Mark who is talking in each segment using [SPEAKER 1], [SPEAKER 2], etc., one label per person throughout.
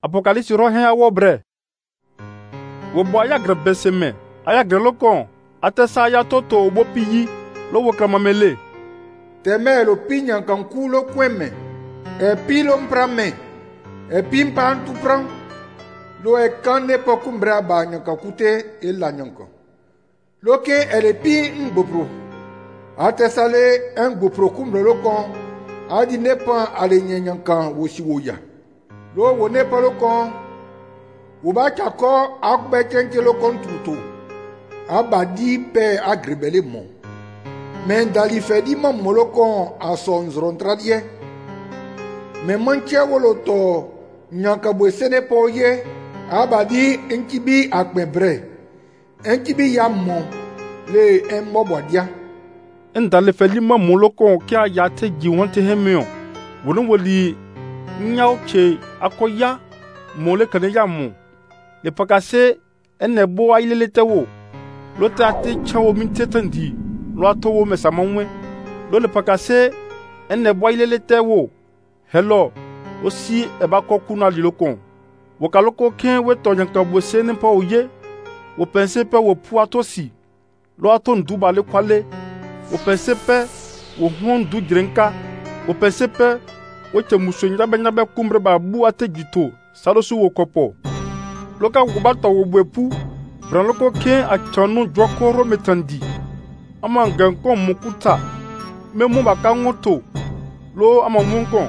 [SPEAKER 1] Apokalipsi rohen awo bre. Wo bo aya grebe seme, aya grelokon, atesa aya toto obo piyi, lo wo kramamele.
[SPEAKER 2] Teme lo pinyan kanku lo kweme, epi lo mprame, epi mpan tu pran, lo e kane pokumbra ba nyankakute ila nyanko. Lo ke elepi ngbopro, atesale ngbopro kumbre lo kon, adi nepan ale nyankan woshiwoya. Lo wo nepan lo kon, woba chako akbe chenche lo kon tuto, abadi pe agrebele mon. Men dali fedi man molokon a son zrontradie. Men manche woloto nyankabwe sene poye abadi enkibi akmebre. Enkibi yamon le enmobwadia.
[SPEAKER 1] En dali fedi man molokon kia yate jiwante hemion. Wonon woli nyauche akoya mole kane yamon. Le pakase enebo ailelete wo. Lote ate chawo mintetandi. Lo atowo mesamanwe lo le pakase enne boilele tewo hello osi eba kokuna lilokon wo kaloko ken we to nyanka bose ne pa oye wo pense pe wo pu atosi lo aton duba le kwale wo pense pe wo hon du drenka wo pense pe wo te musonyi ba nyabe kumbre ba bu ategito salosu wo kopo lo ka wo ba to wo buepu bran loko ken a chanu jokoro metandi ama ngankon mukuta memu baka ngoto lo ama munkon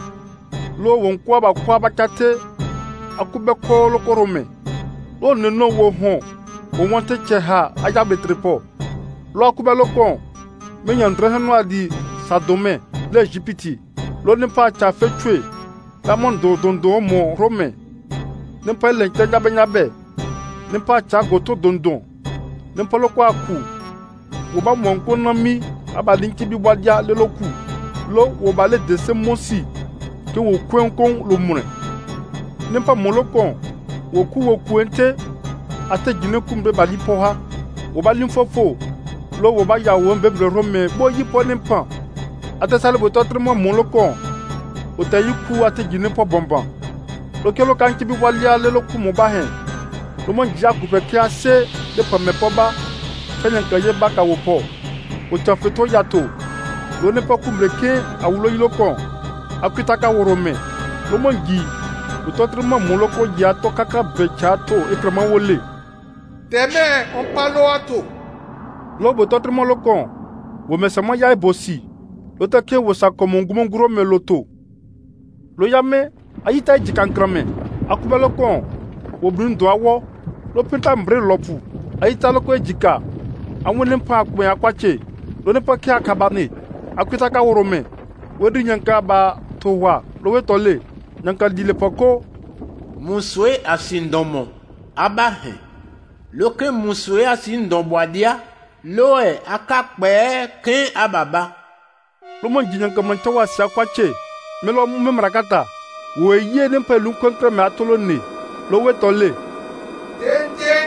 [SPEAKER 1] lo wonkwa ba kwa ba kate akube ko lo korome lo neno wo hon wo wonte cheha aja betrepo lo akube lo kon menyandre hanu adi sadome le Egypti lo ne pa cha fetwe la mondo dondo mo rome ne pa le nteja benyabe ne pa cha goto dondo ne pa lo kwa ku wo ba monko na mi abali nkibi wadia le loku lo wo ba le dese mosi ke wo kwenkon lo mure nempa molokon wo ku ente ate gine kumbe bali poha wo ba limfofo lo wo ba ya wo mbebre rome bo yipo nempa ate sale bo totremo molokon o tayiku ate gine po bomban lo ke lo kan kibi wadia le loku mo ba hen lo mon jaku pe ke ase de pa me po ba kenyan kaye baka wopo o tafeto yato lo ne pa kumreke awulo yilokon akitaka worome lo mongi o totrema moloko yato kaka bechato ekrema wole
[SPEAKER 2] teme on palo ato
[SPEAKER 1] lo bo totrema lokon wo mesama ya ebosi lo take wo sakomongumonguro meloto lo yame ayita jikankrame akube lokon wo brindo awo lo pinta mbre lopu ayita loko ejika awon nempa akwen akwache lo nempa ki akabane akwita ka worome wodi nyanka ba towa lo wetole nyanka dile poko
[SPEAKER 3] muswe asindomo abahe loke muswe asindomboadia loe akakpe ken ababa
[SPEAKER 1] lo mon nyanka mantawa si akwache melo memrakata wo ye nempa lu kontra me atolo ne lo wetole
[SPEAKER 2] tente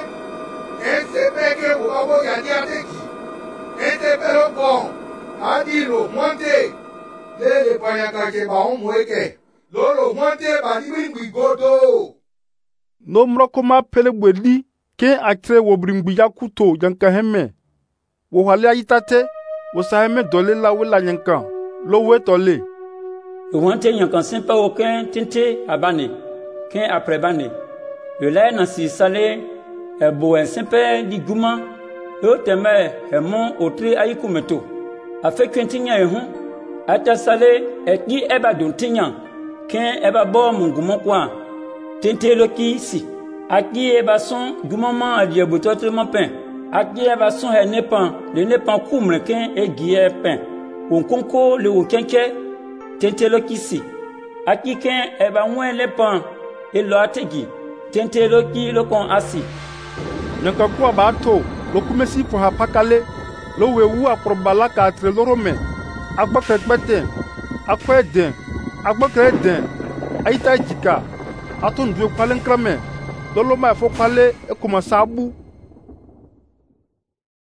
[SPEAKER 2] Ensepeke wabo yadi ateki. Ente pelo bon. Adilo monte. Le panyaka ke ba onweke. Lolo monte ba dibingbi godo.
[SPEAKER 1] No mrokoma pele bweli ke atre wo bringbi yakuto yanka heme. Wo hale ayitate wo saheme dole la wela yanka. Lo wetole.
[SPEAKER 4] Le wante yankan sempa aucun tente abane. Ken après bane. Le lait nansi salé ebo ensempe di guma lo teme hemon otri ayikumeto afe kwentinya ehu atasale eki eba dontinya ken eba bo mungumo kwa tente loki si aki eba son gumama adie bototre pen aki eba son henepan le nepan kumre ken egie pen wonkonko le wokenke tente loki si aki ken eba wen lepan elo ategi tente loki lokon asi
[SPEAKER 1] nyanka kwa bato lo kumesi po hapakale lo wewu aprobala ka atre lorome agbakrekpete akweden agbakreden ayita jika aton duwe kwale nkrame lolo ma fo kwale e kuma sabu